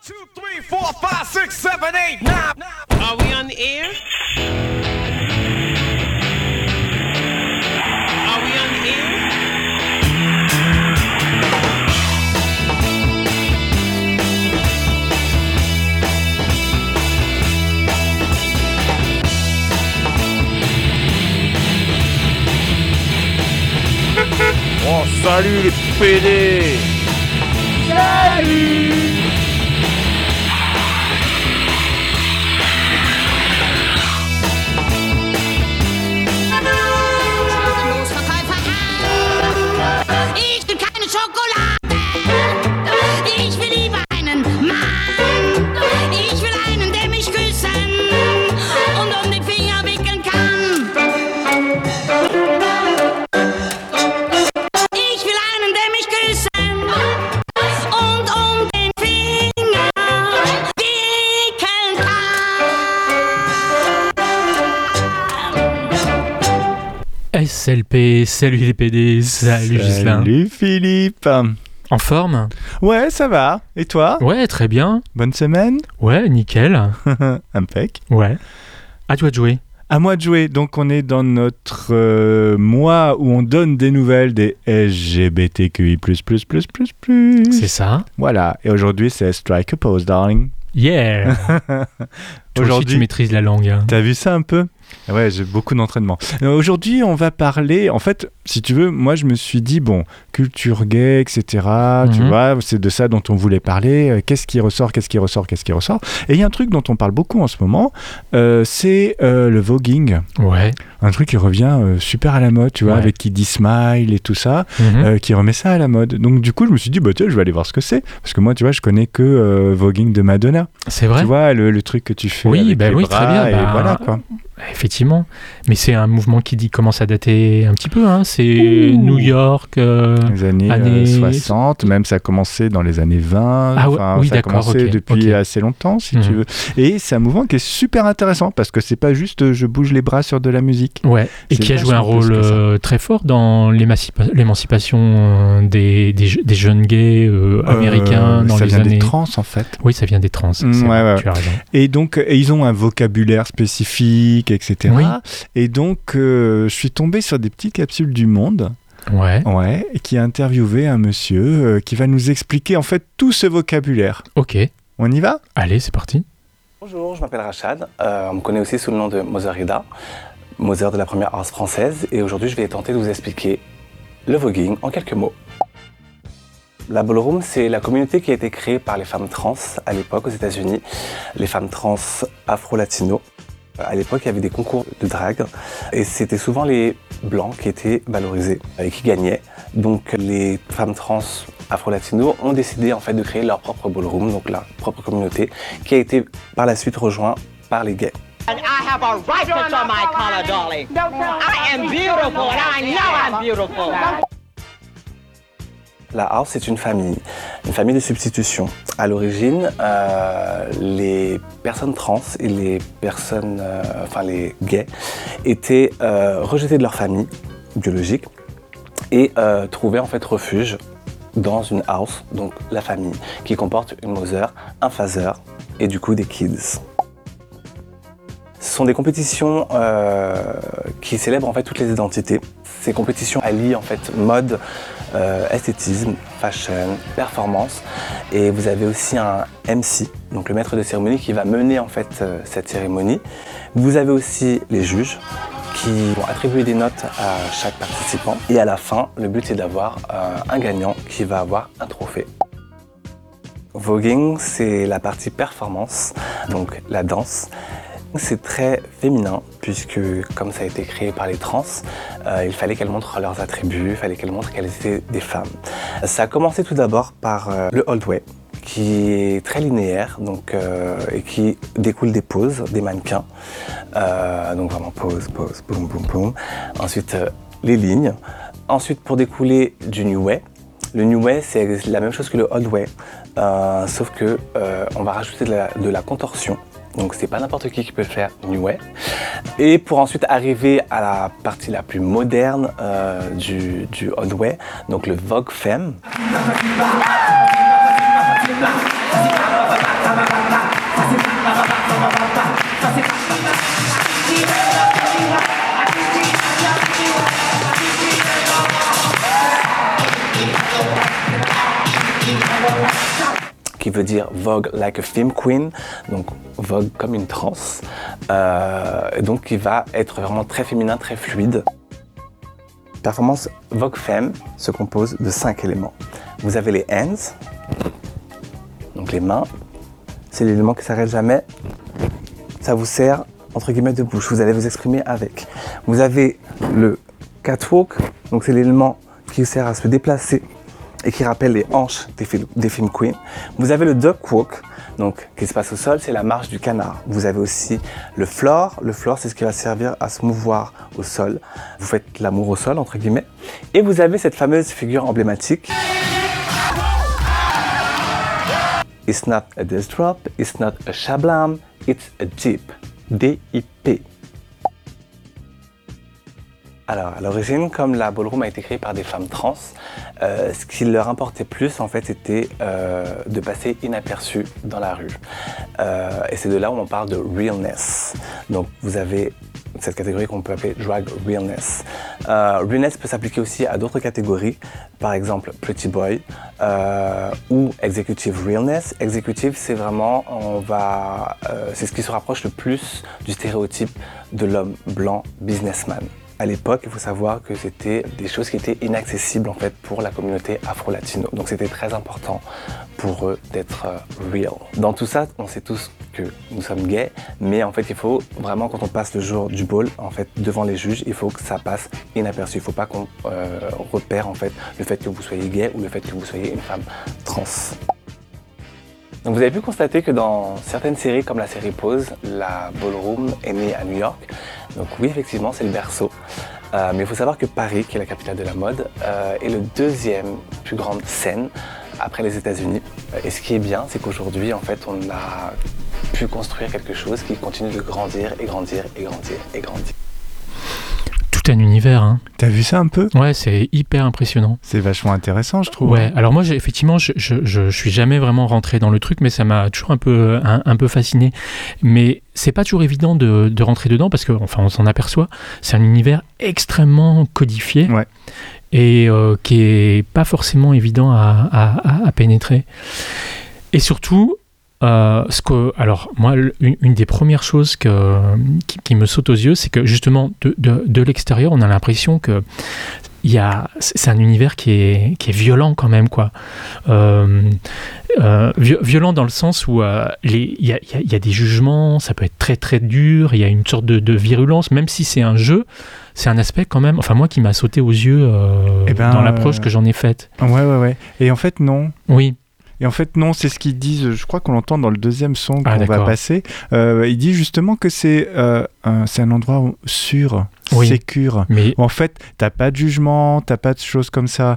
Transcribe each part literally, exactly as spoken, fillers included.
two, three, four, five, six, seven, eight, nine. Are we on the air? Are we on the air? Oh, salut les P D! Salut! Ich will keine Schokolade. Ich will lieber einen Mann. Ich will einen, der mich küssen und um den Finger wickeln kann. Ich will einen, der mich küssen und um den Finger wickeln kann. S L P, salut les P D, salut Ghislain. Salut Philippe. En forme? Ouais, ça va. Et toi? Ouais, très bien. Bonne semaine? Ouais, nickel. Impec. Ouais. À toi de jouer. À moi de jouer. Donc on est dans notre euh, mois où on donne des nouvelles des L G B T Q I plus plus plus plus plus. C'est ça. Voilà. Et aujourd'hui c'est Strike a Pose, darling. Yeah. Toi aussi, tu maîtrises la langue. Hein. T'as vu ça un peu? Ouais, j'ai beaucoup d'entraînement. Euh, aujourd'hui, on va parler... En fait, si tu veux, moi, je me suis dit, bon, culture gay, et cetera. Mm-hmm. Tu vois, c'est de ça dont on voulait parler. Euh, qu'est-ce qui ressort, qu'est-ce qui ressort, qu'est-ce qui ressort. Et il y a un truc dont on parle beaucoup en ce moment, euh, c'est euh, le voguing. Ouais. Un truc qui revient euh, super à la mode, tu vois, ouais. Avec Kiddy Smile et tout ça, mm-hmm. euh, qui remet ça à la mode. Donc, du coup, je me suis dit, bah, tiens, je vais aller voir ce que c'est. Parce que moi, tu vois, je connais que euh, voguing de Madonna. C'est vrai. Tu vois, le, le truc que tu fais oui, avec bah les oui, bras très bien. Et bah... voilà, quoi. Effectivement, mais c'est un mouvement qui dit, commence à dater un petit peu, hein. C'est Ouh. New York, euh, les années, années... Euh, soixante, même ça a commencé dans les années vingt, ah, enfin, oui, ça a commencé okay, depuis okay. assez longtemps si mmh. tu veux, et c'est un mouvement qui est super intéressant parce que c'est pas juste je bouge les bras sur de la musique, ouais, et qui a joué un rôle euh, très fort dans l'émancipa- l'émancipation des, des, des jeunes gays euh, américains euh, dans ça les vient années... des trans en fait. Oui, ça vient des trans, c'est mmh, vrai, ouais, ouais. tu as raison. Et donc, et ils ont un vocabulaire spécifique, et cetera. Oui. Et donc, euh, je suis tombé sur des petites capsules du Monde. Ouais. Ouais, et qui a interviewé un monsieur euh, qui va nous expliquer en fait tout ce vocabulaire. Ok. On y va ? Allez, c'est parti. Bonjour, je m'appelle Rachad. Euh, on me connaît aussi sous le nom de Mozarida, Mozart de la première house française. Et aujourd'hui, je vais tenter de vous expliquer le voguing en quelques mots. La ballroom, c'est la communauté qui a été créée par les femmes trans à l'époque aux États-Unis, les femmes trans afro-latino. À l'époque, il y avait des concours de drague et c'était souvent les blancs qui étaient valorisés et qui gagnaient. Donc les femmes trans afro-latino ont décidé en fait de créer leur propre ballroom, donc leur propre communauté, qui a été par la suite rejointe par les gays. And I have a right to show my color, darling. I am beautiful and I know I'm beautiful. La house, c'est une famille, une famille de substitution. À l'origine, euh, les personnes trans et les personnes, euh, enfin les gays, étaient euh, rejetés de leur famille biologique et euh, trouvaient en fait refuge dans une house, donc la famille, qui comporte une mother, un father et du coup des kids. Ce sont des compétitions euh, qui célèbrent en fait toutes les identités. Ces compétitions allient en fait mode, euh, esthétisme, fashion, performance. Et vous avez aussi un M C, donc le maître de cérémonie qui va mener en fait euh, cette cérémonie. Vous avez aussi les juges qui vont attribuer des notes à chaque participant. Et à la fin, le but est d'avoir euh, un gagnant qui va avoir un trophée. Voguing, c'est la partie performance, donc la danse. C'est très féminin puisque comme ça a été créé par les trans, euh, il fallait qu'elles montrent leurs attributs, il fallait qu'elles montrent qu'elles étaient des femmes. Ça a commencé tout d'abord par euh, le old way qui est très linéaire donc, euh, et qui découle des poses, des mannequins. Euh, donc vraiment pose, pose, boum, boum, boum. Ensuite euh, les lignes. Ensuite pour découler du new way. Le new way c'est la même chose que le old way, euh, sauf que euh, on va rajouter de la, de la contorsion. Donc c'est pas n'importe qui qui peut faire New Way. Et pour ensuite arriver à la partie la plus moderne euh, du, du Old Way, donc le Vogue Femme. veut dire Vogue like a femme queen, donc Vogue comme une trance, euh, et donc qui va être vraiment très féminin, très fluide. Performance Vogue Femme se compose de cinq éléments. Vous avez les hands, donc les mains, c'est l'élément qui ne s'arrête jamais, ça vous sert entre guillemets de bouche, vous allez vous exprimer avec. Vous avez le catwalk, donc c'est l'élément qui sert à se déplacer et qui rappelle les hanches des, film, des film queens. Vous avez le duck walk, donc qui se passe au sol, c'est la marche du canard. Vous avez aussi le floor. Le floor, c'est ce qui va servir à se mouvoir au sol. Vous faites l'amour au sol, entre guillemets. Et vous avez cette fameuse figure emblématique. It's not a death drop, it's not a shablam, it's a dip. D I P. Alors, à l'origine, comme la ballroom a été créée par des femmes trans, euh, ce qui leur importait plus, en fait, c'était euh, de passer inaperçu dans la rue. Euh, et c'est de là où on parle de realness. Donc, vous avez cette catégorie qu'on peut appeler drag realness. Euh, realness peut s'appliquer aussi à d'autres catégories, par exemple Pretty Boy euh, ou Executive Realness. Executive, c'est vraiment, on va, euh, c'est ce qui se rapproche le plus du stéréotype de l'homme blanc businessman. À l'époque, il faut savoir que c'était des choses qui étaient inaccessibles en fait pour la communauté afro-latino. Donc c'était très important pour eux d'être euh, real. Dans tout ça, on sait tous que nous sommes gays, mais en fait, il faut vraiment, quand on passe le jour du bal, en fait, devant les juges, il faut que ça passe inaperçu. Il ne faut pas qu'on euh, repère en fait le fait que vous soyez gay ou le fait que vous soyez une femme trans. Donc vous avez pu constater que dans certaines séries comme la série Pose, la ballroom est née à New York. Donc oui, effectivement, c'est le berceau. Euh, mais il faut savoir que Paris, qui est la capitale de la mode, euh, est le deuxième plus grande scène après les États-Unis. Et ce qui est bien, c'est qu'aujourd'hui, en fait, on a pu construire quelque chose qui continue de grandir et grandir et grandir et grandir. Tout un univers, hein. T'as vu ça un peu ? Ouais, c'est hyper impressionnant. C'est vachement intéressant, je trouve. Ouais, alors moi, j'ai, effectivement, je, je, je, je suis jamais vraiment rentré dans le truc, mais ça m'a toujours un peu, un, un peu fasciné. Mais c'est pas toujours évident de, de rentrer dedans parce que, enfin, on s'en aperçoit, c'est un univers extrêmement codifié ouais. et euh, qui est pas forcément évident à, à, à pénétrer. Et surtout, Euh, ce que, alors moi, une, une des premières choses que, qui, qui me saute aux yeux, c'est que justement de, de, de l'extérieur, on a l'impression que il y a, c'est un univers qui est, qui est violent quand même, quoi. Euh, euh, violent dans le sens où euh, les, il y a, il y a des jugements, ça peut être très très dur, il y a une sorte de, de virulence, même si c'est un jeu. C'est un aspect quand même, enfin moi qui m'a sauté aux yeux euh, eh ben, dans l'approche euh... que j'en ai faite. Ouais, ouais, ouais. Et en fait, non. Oui. Et en fait, non, c'est ce qu'ils disent, je crois qu'on l'entend dans le deuxième son qu'on ah, va passer. Euh, il dit justement que c'est, euh, un, c'est un endroit sûr, oui. sécure. Mais... En fait, t'as pas de jugement, t'as pas de choses comme ça.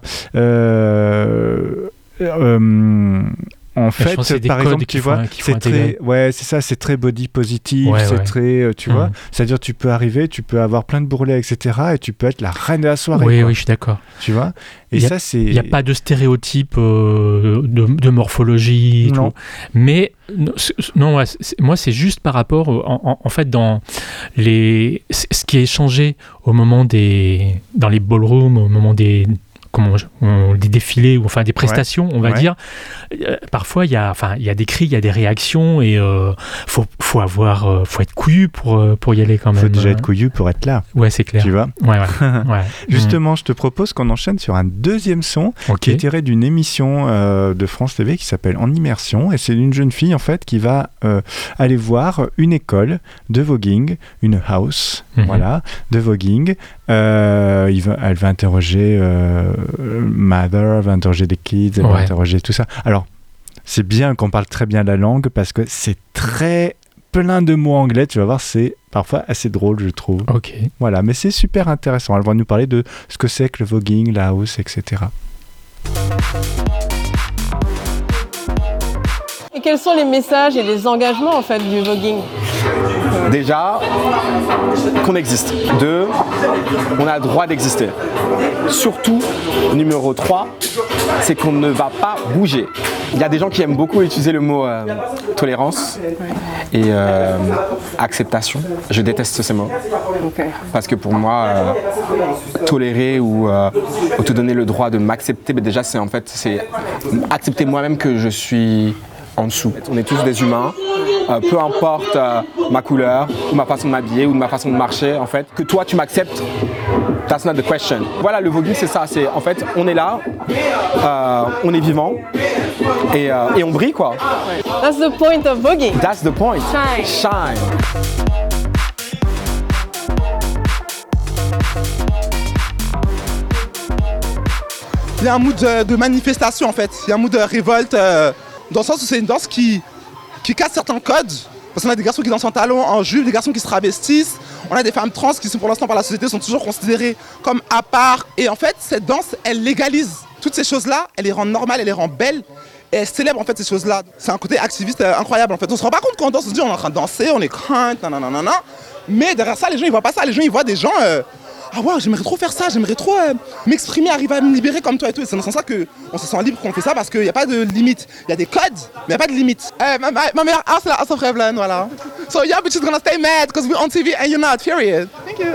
Euh... euh En fait, par exemple, tu vois, c'est très, ouais, c'est ça, c'est très body positive, ouais, c'est ouais. très, tu mmh. vois, c'est-à-dire tu peux arriver, tu peux avoir plein de bourrelets, et cetera, et tu peux être la reine de la soirée. Oui, quoi. oui, je suis d'accord. Tu vois, et y a, ça, c'est. Il n'y a pas de stéréotype euh, de, de morphologie, et non. tout. Mais non, ouais, c'est, moi, c'est juste par rapport, en, en, en fait, dans les, ce qui est changé au moment des, dans les ballrooms, au moment des comment on, des défilés ou enfin des prestations, ouais. on va ouais. dire. Euh, parfois, il y a, enfin, il y a des cris, il y a des réactions et euh, faut, faut avoir, euh, faut être couillu pour pour y aller quand même. Faut déjà être couillu pour être là. Ouais, c'est clair. Tu vois. Ouais, ouais. ouais. Justement, je te propose qu'on enchaîne sur un deuxième son okay. qui est tiré d'une émission euh, de France T V qui s'appelle En Immersion, et c'est une jeune fille en fait qui va euh, aller voir une école de voguing, une house, mm-hmm. voilà, de voguing. Euh, il va, elle va interroger euh, Mother, elle va interroger des kids, elle ouais. va interroger tout ça. Alors, c'est bien qu'on parle très bien la langue parce que c'est très plein de mots anglais, tu vas voir, c'est parfois assez drôle, je trouve. Ok. Voilà, mais c'est super intéressant. Elle va nous parler de ce que c'est que le voguing, la house, et cetera. Et quels sont les messages et les engagements en fait du voguing ? Déjà, qu'on existe. Deux, on a le droit d'exister. Surtout, numéro trois, c'est qu'on ne va pas bouger. Il y a des gens qui aiment beaucoup utiliser le mot euh, tolérance et euh, acceptation. Je déteste ces mots. Okay. Parce que pour moi, euh, tolérer ou, euh, ou te donner le droit de m'accepter, ben déjà c'est en fait c'est accepter moi-même que je suis en dessous. On est tous des humains, euh, peu importe euh, ma couleur, ou ma façon de m'habiller, ou ma façon de marcher, en fait, que toi tu m'acceptes, that's not the question. Voilà, le voguing c'est ça, c'est en fait, on est là, euh, on est vivant, et, euh, et on brille quoi. That's the point of voguing. That's the point. Shine. Shine. Il y a un mood de, de manifestation en fait, il y a un mood de révolte, euh, dans le sens où c'est une danse qui, qui casse certains codes. Parce qu'on a des garçons qui dansent en talons, en jupe, des garçons qui se travestissent, on a des femmes trans qui sont pour l'instant par la société sont toujours considérées comme à part. Et en fait, cette danse, elle légalise toutes ces choses-là, elle les rend normales, elle les rend belles. Et elle célèbre en fait ces choses-là. C'est un côté activiste euh, incroyable en fait. On se rend pas compte quand on danse, on se dit on est en train de danser, on est crainte, nanana. Mais derrière ça, les gens ils voient pas ça, les gens ils voient des gens... Euh, ah ouais, j'aimerais trop faire ça, j'aimerais trop euh, m'exprimer, arriver à me libérer comme toi et tout. Et c'est dans ce sens-là qu'on se sent libre quand on fait ça parce qu'il n'y a pas de limite. Il y a des codes, mais il n'y a pas de limite. Eh, ma, ma, ma meilleure art, c'est la house of Revlon, voilà. So yeah, but she's gonna stay mad because we're on T V and you're not, period. Thank you.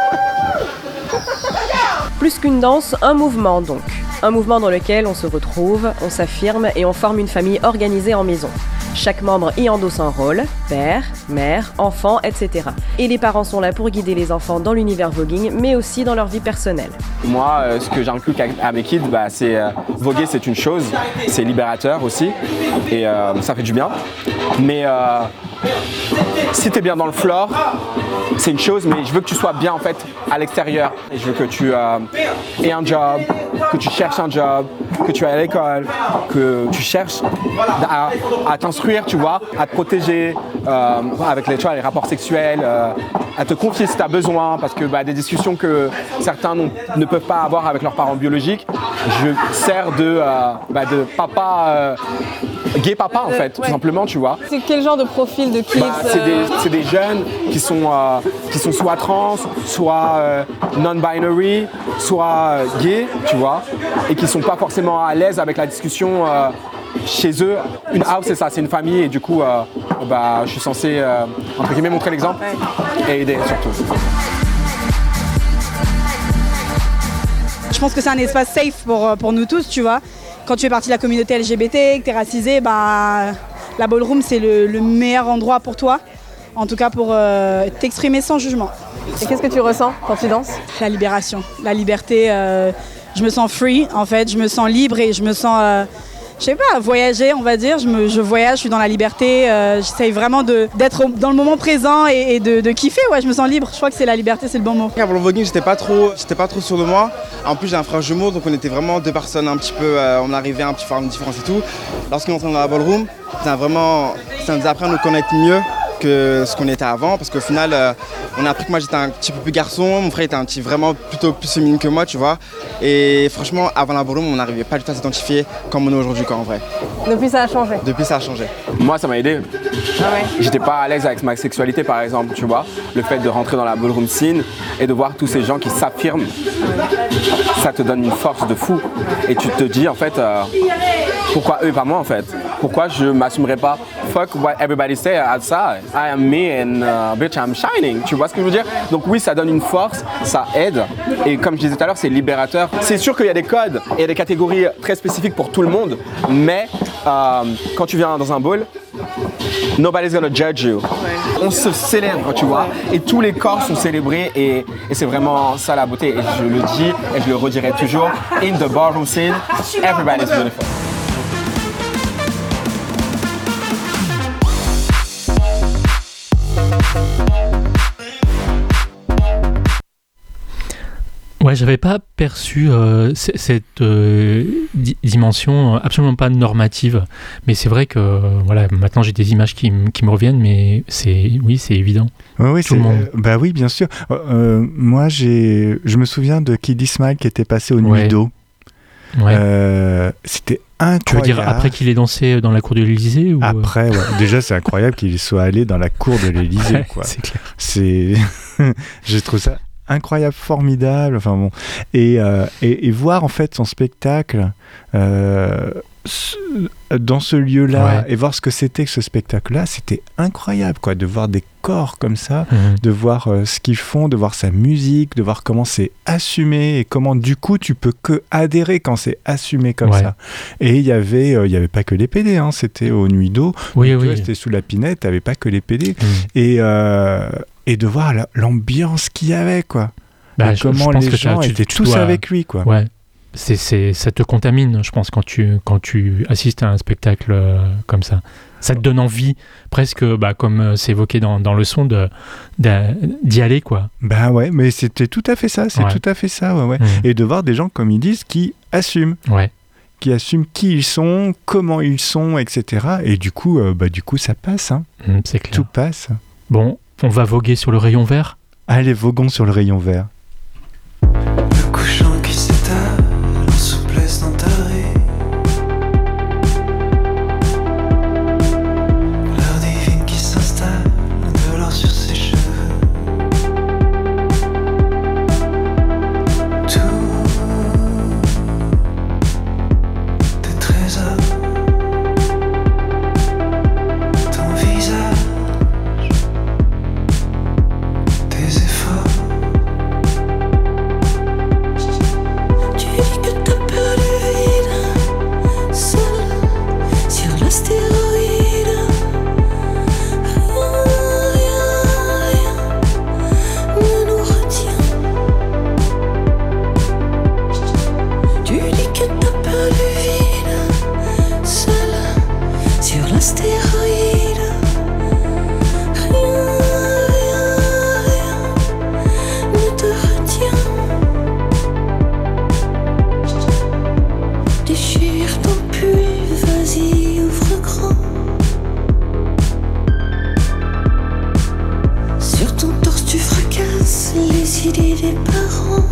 Plus qu'une danse, un mouvement donc. Un mouvement dans lequel on se retrouve, on s'affirme et on forme une famille organisée en maison. Chaque membre y endosse un rôle, père, mère, enfant, et cetera. Et les parents sont là pour guider les enfants dans l'univers voguing, mais aussi dans leur vie personnelle. Moi, euh, ce que j'inculque à mes kids, bah, c'est euh, voguer, c'est une chose, c'est libérateur aussi, et euh, ça fait du bien. Mais euh, si t'es bien dans le floor, c'est une chose, mais je veux que tu sois bien en fait à l'extérieur. Et je veux que tu euh, aies un job, que tu cherches un job, que tu es à l'école, que tu cherches à, à t'instruire, tu vois, à te protéger euh, avec les, tu vois, les rapports sexuels, euh, à te confier si tu as besoin, parce que bah, des discussions que certains ne peuvent pas avoir avec leurs parents biologiques, je sers de, euh, bah, de papa, euh, gay papa en fait, ouais. tout simplement, tu vois. C'est quel genre de profil de kids bah, c'est, des, c'est des jeunes qui sont, euh, qui sont soit trans, soit euh, non-binary, soit euh, gays, tu vois, et qui sont pas forcément à l'aise avec la discussion euh, chez eux. Une house, c'est ça, c'est une famille, et du coup, euh, bah, je suis censé, euh, entre guillemets, montrer l'exemple ouais. et aider surtout. Je pense que c'est un espace safe pour, pour nous tous, tu vois. Quand tu fais partie de la communauté L G B T, que tu es racisé, bah, la ballroom, c'est le, le meilleur endroit pour toi. En tout cas, pour euh, t'exprimer sans jugement. Et qu'est-ce que tu ressens quand tu danses ? La libération, la liberté. Euh, je me sens free, en fait. Je me sens libre et je me sens... Euh, je sais pas, voyager, on va dire. Je, me, je voyage, je suis dans la liberté. Euh, j'essaye vraiment de, d'être dans le moment présent et, et de, de kiffer. Ouais, je me sens libre. Je crois que c'est la liberté, c'est le bon mot. Pour le voguing, j'étais pas trop, j'étais pas trop sûr de moi. En plus, j'ai un frère jumeau, donc on était vraiment deux personnes un petit peu. Euh, on arrivait à un petit peu à une différence et tout. Lorsqu'on est entré dans la ballroom, ça, vraiment, ça nous a appris à nous connaître mieux que ce qu'on était avant, parce qu'au final, euh, on a appris que moi j'étais un petit peu plus garçon, mon frère était un petit vraiment plutôt plus féminin que moi, tu vois. Et franchement, avant la ballroom, on n'arrivait pas du tout à s'identifier comme on est aujourd'hui, quoi, en vrai. Depuis, ça a changé. Depuis, ça a changé. Moi, ça m'a aidé. Ah ouais. J'étais pas à l'aise avec ma sexualité, par exemple, tu vois. Le fait de rentrer dans la ballroom scene et de voir tous ces gens qui s'affirment, ça te donne une force de fou. Et tu te dis, en fait, euh, pourquoi eux et pas moi, en fait? Pourquoi je m'assumerais pas? Fuck what everybody say outside. I am me and uh, bitch, I'm shining. Tu vois ce que je veux dire? Donc oui, ça donne une force, ça aide. Et comme je disais tout à l'heure, c'est libérateur. C'est sûr qu'il y a des codes et des catégories très spécifiques pour tout le monde. Mais euh, quand tu viens dans un ball, nobody's gonna judge you. On se célèbre, tu vois. Et tous les corps sont célébrés et, et c'est vraiment ça la beauté. Et je le dis et je le redirai toujours. In the ballroom scene, everybody's beautiful. Ouais, j'avais pas perçu euh, c- cette euh, di- dimension absolument pas normative, mais c'est vrai que euh, voilà, maintenant j'ai des images qui, m- qui me reviennent, mais c'est oui, c'est évident. Ouais, oui, Tout c'est, le monde. euh, bah oui, bien sûr. Euh, moi, j'ai, je me souviens de Kiddy Smile qui était passé au Ouais. Nuido. Ouais. Euh, c'était incroyable. Tu veux dire après qu'il ait dansé dans la cour de l'Élysée ou... Après, ouais. Déjà, c'est incroyable qu'il soit allé dans la cour de l'Élysée, Ouais, quoi. c'est clair. C'est, j'ai trouvé ça incroyable, formidable. Enfin bon, et, euh, et, et voir en fait son spectacle, euh, ce- dans ce lieu-là Ouais. et voir ce que c'était que ce spectacle-là, c'était incroyable, quoi, de voir des corps comme ça, Mhm. de voir euh, ce qu'ils font, de voir sa musique, de voir comment c'est assumé et comment du coup tu peux que adhérer quand c'est assumé comme Ouais. ça. Et il y avait, euh, il y avait pas que les P D, hein, c'était au Nuit d'eau. Oui, Donc, tu oui. vois, c'était sous la pinette, t'avais pas que les P D. Mhm. Et euh, et de voir la- l'ambiance qu'il y avait, quoi. Bah, Et je- comment je pense les que ça, gens tu- étaient tu tous dois- avec lui, quoi. Ouais. C'est, c'est, ça te contamine, je pense, quand tu, quand tu assistes à un spectacle euh, comme ça. Ça te donne envie, presque, bah, comme euh, c'est évoqué dans, dans le son, de, d'a- d'y aller, quoi. Bah ouais, mais c'était tout à fait ça, c'est Ouais. tout à fait ça, ouais, ouais. Mhm. Et de voir des gens, comme ils disent, qui assument. Ouais. Qui assument qui ils sont, comment ils sont, et cetera. Et du coup, euh, bah, du coup ça passe, hein. Mm, c'est clair. Tout passe. Bon, on va voguer sur le rayon vert. Allez, voguons sur le rayon vert. Le couchant qui s'étale en souplesse dans ta rue. L'heure divine qui s'installe de l'or sur ses cheveux. Tout tes trésors, ton visage, tes efforts. Tu dis que t'as peur du vide, seul sur l'astéroïde. Rien, rien, rien ne nous retient. Tu dis que t'as peur du vide, seul sur l'astéroïde. Rien, rien, rien ne te retient. Déchire ton pull, vas-y, ouvre grand. Sur ton torse, tu fracasses les idées des parents.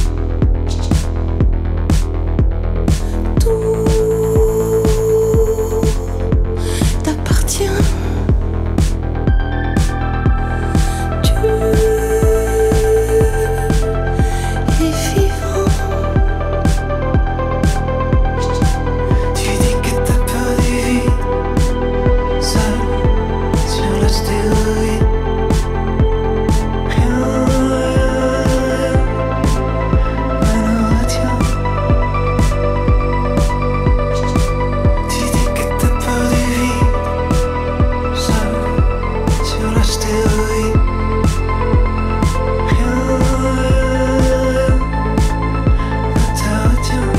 Tout t'appartient. Tu es vivant. Tu dis que t'as peur du vide, seul sur l'astéroïde. Rien, rien ne nous retient. Tu dis que t'as peur du vide, seul sur l'astéroïde. Rien, rien ne te retient.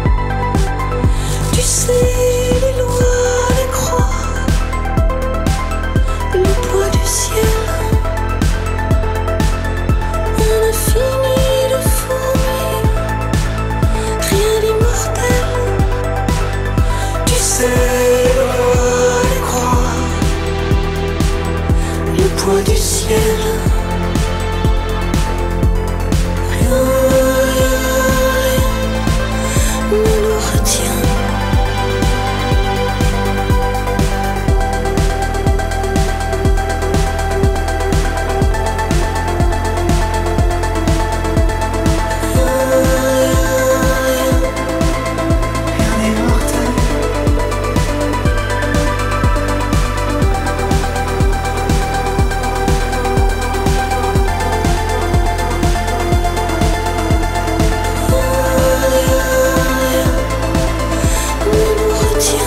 Tu sais les lois, les croix, le poids du ciel, un infini de fourmis, rien d'immortel. Tu sais les lois, les croix, le poids du ciel, rien, rien, rien ne nous retient. Rien n'est mortel. Ne nous retient.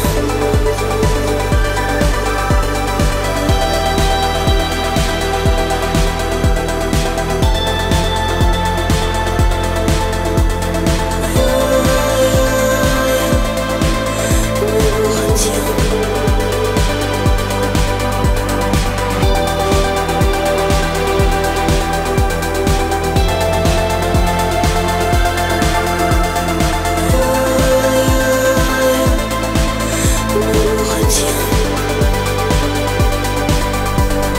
Ne nous retient. Ne nous retient.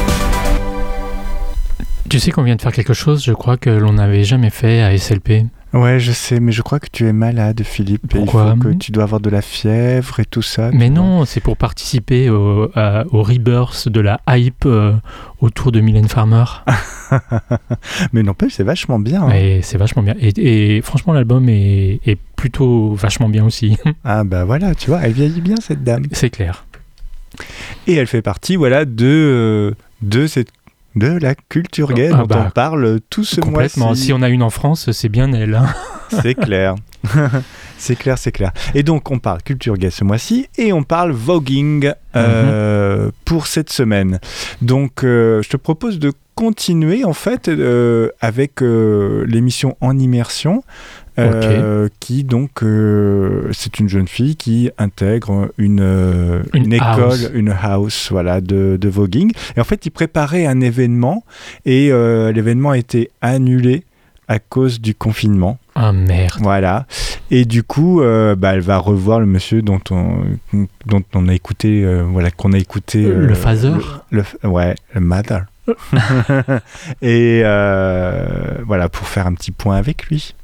Tu sais qu'on vient de faire quelque chose, je crois que l'on n'avait jamais fait à S L P. Ouais, je sais, mais je crois que tu es malade, Philippe. Pourquoi ? Il faut que tu dois avoir de la fièvre et tout ça. Mais non, c'est pour participer au, à, au rebirth de la hype euh, autour de Mylène Farmer. Mais n'empêche, c'est vachement bien. Hein. Et c'est vachement bien. Et, et franchement, l'album est, est plutôt vachement bien aussi. Ah bah voilà, tu vois, elle vieillit bien cette dame. C'est clair. Et elle fait partie, voilà, de, de cette de la culture gay ah dont bah, on parle tout ce complètement. mois-ci. Si on a une en France, c'est bien elle. Hein. C'est clair. C'est clair, c'est clair. Et donc, on parle culture gay ce mois-ci et on parle voguing euh, mm-hmm. pour cette semaine. Donc, euh, je te propose de continuer, en fait, euh, avec euh, l'émission En Immersion. Euh, okay. Qui donc euh, c'est une jeune fille qui intègre une, euh, une, une école, une house voilà, de, de voguing. Et en fait, il préparait un événement et euh, l'événement a été annulé à cause du confinement. Ah merde. Voilà. Et du coup, euh, bah, elle va revoir le monsieur dont on, dont on a écouté, euh, voilà, qu'on a écouté. Euh, le father. Le, le, ouais, le mother. Et euh, voilà, pour faire un petit point avec lui.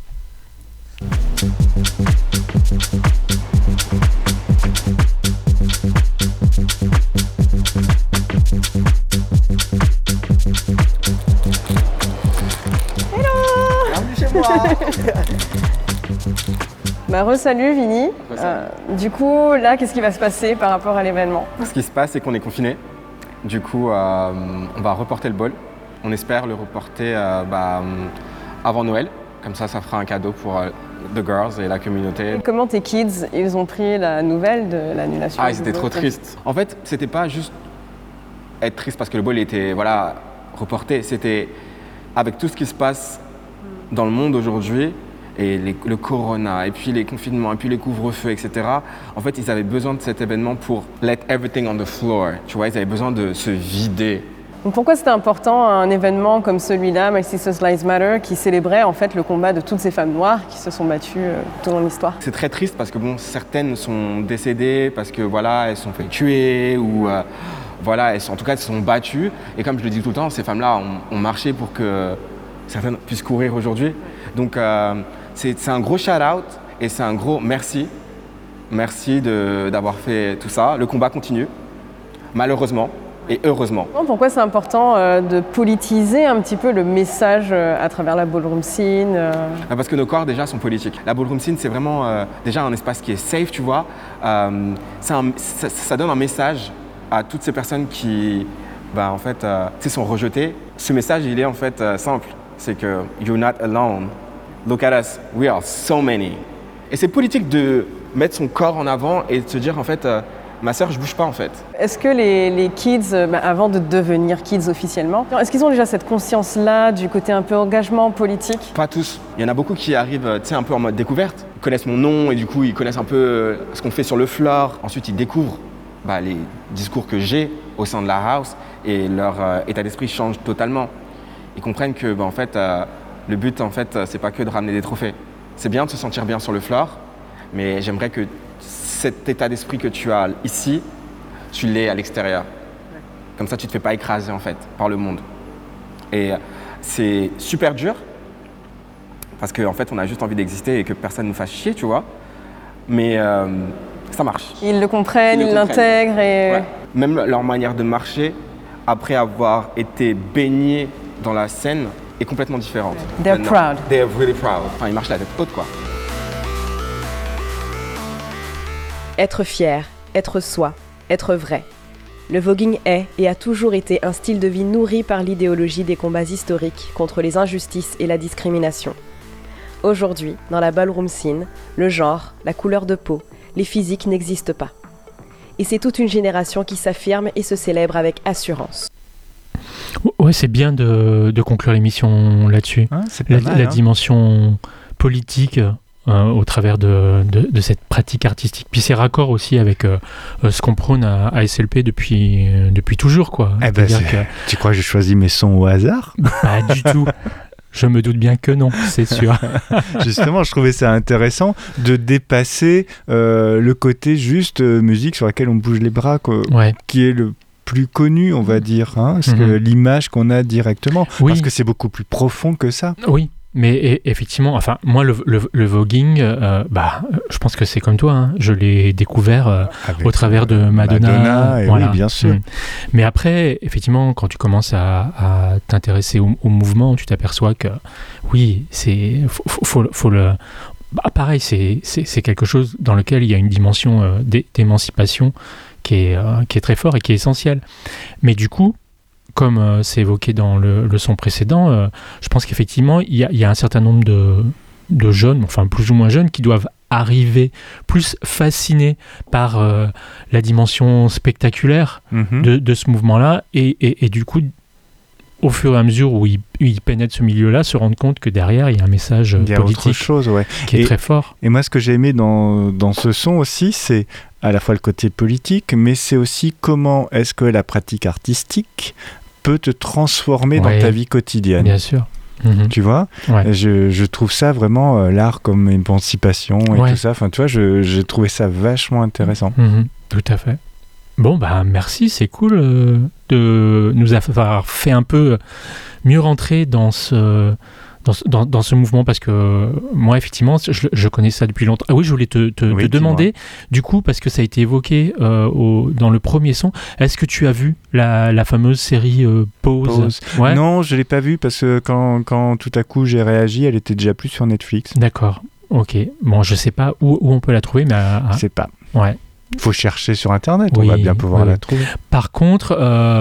Bienvenue chez moi. Bah re-salut Vini. Euh, du coup, là, qu'est-ce qui va se passer par rapport à l'événement ? Ce qui se passe, c'est qu'on est confinés. Du coup, euh, on va reporter le ball. On espère le reporter euh, bah, avant Noël. Comme ça, ça fera un cadeau pour euh, The Girls et la communauté. Et comment tes kids, ils ont pris la nouvelle de l'annulation ? Ah, ils étaient trop tristes. En fait, c'était pas juste être triste parce que le ball était voilà, reporté. C'était avec tout ce qui se passe dans le monde aujourd'hui, et les, le corona, et puis les confinements, et puis les couvre-feux, et cetera. En fait, ils avaient besoin de cet événement pour let everything on the floor. Tu vois, ils avaient besoin de se vider. Donc pourquoi c'était important un événement comme celui-là, My Sisters Lives Matter, qui célébrait en fait le combat de toutes ces femmes noires qui se sont battues euh, tout au long de l'histoire ? C'est très triste parce que bon, certaines sont décédées parce que voilà, elles se sont fait tuer ou euh, voilà, elles sont, en tout cas elles se sont battues. Et comme je le dis tout le temps, ces femmes-là ont, ont marché pour que certaines puissent courir aujourd'hui. Donc euh, c'est, c'est un gros shout-out et c'est un gros merci. Merci de, d'avoir fait tout ça. Le combat continue, malheureusement. Et heureusement. Pourquoi c'est important euh, de politiser un petit peu le message euh, à travers la ballroom scene euh... Parce que nos corps déjà sont politiques. La ballroom scene, c'est vraiment euh, déjà un espace qui est safe, tu vois. Euh, c'est un, ça, ça donne un message à toutes ces personnes qui, bah, en fait, euh, sont rejetées. Ce message, il est en fait euh, simple. C'est que you're not alone. Look at us. We are so many. Et c'est politique de mettre son corps en avant et de se dire en fait. Euh, Ma sœur, je bouge pas en fait. Est-ce que les, les kids, bah, avant de devenir kids officiellement, est-ce qu'ils ont déjà cette conscience-là du côté un peu engagement politique ? Pas tous. Il y en a beaucoup qui arrivent, tu sais, un peu en mode découverte. Ils connaissent mon nom et du coup, ils connaissent un peu ce qu'on fait sur le floor. Ensuite, ils découvrent bah, les discours que j'ai au sein de la house et leur euh, état d'esprit change totalement. Ils comprennent que, bah, en fait, euh, le but, en fait, c'est pas que de ramener des trophées. C'est bien de se sentir bien sur le floor, mais j'aimerais que cet état d'esprit que tu as ici, tu l'aies à l'extérieur. Comme ça, tu ne te fais pas écraser en fait par le monde. Et c'est super dur parce qu'en fait, on a juste envie d'exister et que personne nous fasse chier, tu vois. Mais euh, ça marche. Ils le comprennent, ils, ils l'intègrent et... Ouais. Même leur manière de marcher, après avoir été baignés dans la scène, est complètement différente. They're Maintenant, proud. They're really proud. Enfin, ils marchent la tête haute, quoi. Être fier, être soi, être vrai. Le voguing est et a toujours été un style de vie nourri par l'idéologie des combats historiques contre les injustices et la discrimination. Aujourd'hui, dans la ballroom scene, le genre, la couleur de peau, les physiques n'existent pas. Et c'est toute une génération qui s'affirme et se célèbre avec assurance. Ouais, c'est bien de, de conclure l'émission là-dessus. Ah, c'est pas la, mal, la hein. dimension politique euh, au travers de, de, de cette pratique artistique. Puis c'est raccord aussi avec euh, ce qu'on prône à, à S L P depuis, euh, depuis toujours, quoi. Eh ben, que... Tu crois que j'ai choisi mes sons au hasard ? Pas du tout. Je me doute bien que non, c'est sûr. Justement, je trouvais ça intéressant de dépasser euh, le côté juste euh, musique sur laquelle on bouge les bras, quoi, ouais. qui est le plus connu, on va dire, hein, parce mm-hmm. que l'image qu'on a directement, oui. parce que c'est beaucoup plus profond que ça. Oui, mais e- effectivement, enfin, moi, le, le, le voguing, euh, bah, je pense que c'est comme toi, hein, je l'ai découvert euh, au travers de Madonna. Madonna, et voilà. oui, bien sûr. Mm. Mais après, effectivement, quand tu commences à, à t'intéresser au, au mouvement, tu t'aperçois que, oui, c'est, faut, faut, faut le... Bah, pareil, c'est, c'est, c'est quelque chose dans lequel il y a une dimension euh, d'é- d'émancipation qui est, euh, qui est très fort et qui est essentielle. Mais du coup, comme euh, c'est évoqué dans le, le son précédent, euh, je pense qu'effectivement, il y a, il y a un certain nombre de, de jeunes, enfin plus ou moins jeunes, qui doivent arriver plus fascinés par euh, la dimension spectaculaire Mhm. de, de ce mouvement-là, et, et, et du coup, au fur et à mesure où ils, ils pénètrent ce milieu-là, se rendre compte que derrière, il y a un message Il y a politique autre chose, ouais. qui est Et- très fort. Et moi, ce que j'ai aimé dans, dans ce son aussi, c'est à la fois le côté politique, mais c'est aussi comment est-ce que la pratique artistique peut te transformer Ouais. dans ta vie quotidienne. Bien sûr. Mhm. Tu vois, Ouais. je, je trouve ça vraiment euh, l'art comme émancipation et Ouais. tout ça. Enfin, tu vois, je- j'ai trouvé ça vachement intéressant. Mhm, tout à fait. Bon, bah merci, c'est cool euh, de nous avoir fait un peu mieux rentrer dans ce, dans ce, dans, dans ce mouvement, parce que euh, moi, effectivement, je, je connais ça depuis longtemps. Ah oui, je voulais te, te, Oui, te dis-moi. demander, du coup, parce que ça a été évoqué euh, au, dans le premier son, est-ce que tu as vu la, la fameuse série euh, Pause, Pause. Ouais. Non, je l'ai pas vue parce que quand, quand tout à coup j'ai réagi, elle était déjà plus sur Netflix. D'accord, ok. Bon, je sais pas où, où on peut la trouver, mais... à- à- Je sais pas. Ouais. Faut chercher sur Internet, on Oui, va bien pouvoir oui. la trouver. Par contre,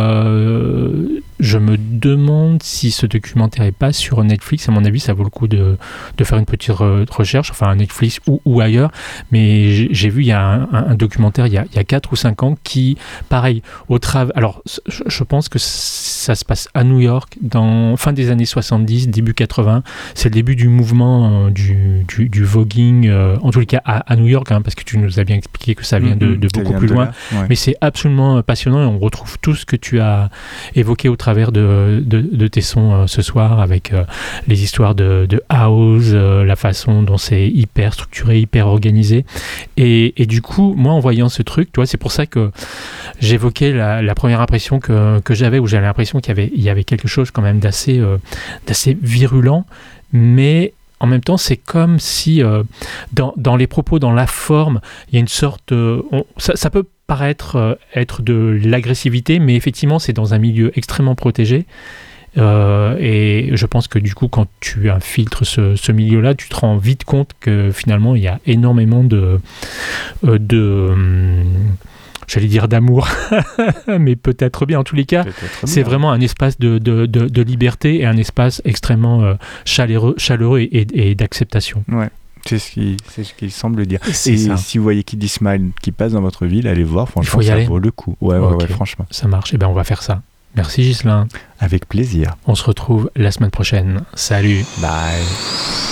euh, je me demande si ce documentaire est pas sur Netflix. À mon avis, ça vaut le coup de, de faire une petite re- recherche, enfin Netflix ou, ou ailleurs. Mais j'ai, j'ai vu, il y a un, un- un documentaire il y a, il y a quatre ou cinq ans qui, pareil, au travail. Alors, je, je pense que ça se passe à New York, dans fin des années soixante-dix, début quatre-vingts. C'est le début du mouvement euh, du, du, du voguing, euh, en tous les cas à, à New York, hein, parce que tu nous as bien expliqué que ça vient de, de Ça beaucoup vient plus de loin. là, ouais. Mais c'est absolument passionnant et on retrouve tout ce que tu as évoqué au travers de, de, de tes sons euh, ce soir, avec euh, les histoires de, de house, euh, la façon dont c'est hyper structuré, hyper organisé. Et, et du coup, moi, en voyant ce truc, tu vois, c'est pour ça que j'évoquais la, la première impression que, que j'avais, où j'avais l'impression qu'il y avait, il y avait quelque chose quand même d'assez, euh, d'assez virulent, mais en même temps, c'est comme si euh, dans, dans les propos, dans la forme, il y a une sorte de... on- ça, ça peut paraître euh, être de l'agressivité, mais effectivement, c'est dans un milieu extrêmement protégé. Euh, et je pense que du coup, quand tu infiltres ce, ce milieu-là, tu te rends vite compte que finalement, il y a énormément de... euh, de hum, j'allais dire d'amour, mais peut-être bien. En tous les cas, c'est bien. vraiment un espace de, de, de, de liberté et un espace extrêmement euh, chaleureux, chaleureux et, et, et d'acceptation. Ouais. C'est ce qui, c'est ce qu'il semble dire. C'est Et ça. si vous voyez Kid Smile qui passe dans votre ville, allez voir, franchement, faut y ça aller. vaut le coup. Ouais, ouais, Ok. ouais, franchement. Ça marche. Et ben on va faire ça. Merci Ghislain. Avec plaisir. On se retrouve la semaine prochaine. Salut. Bye.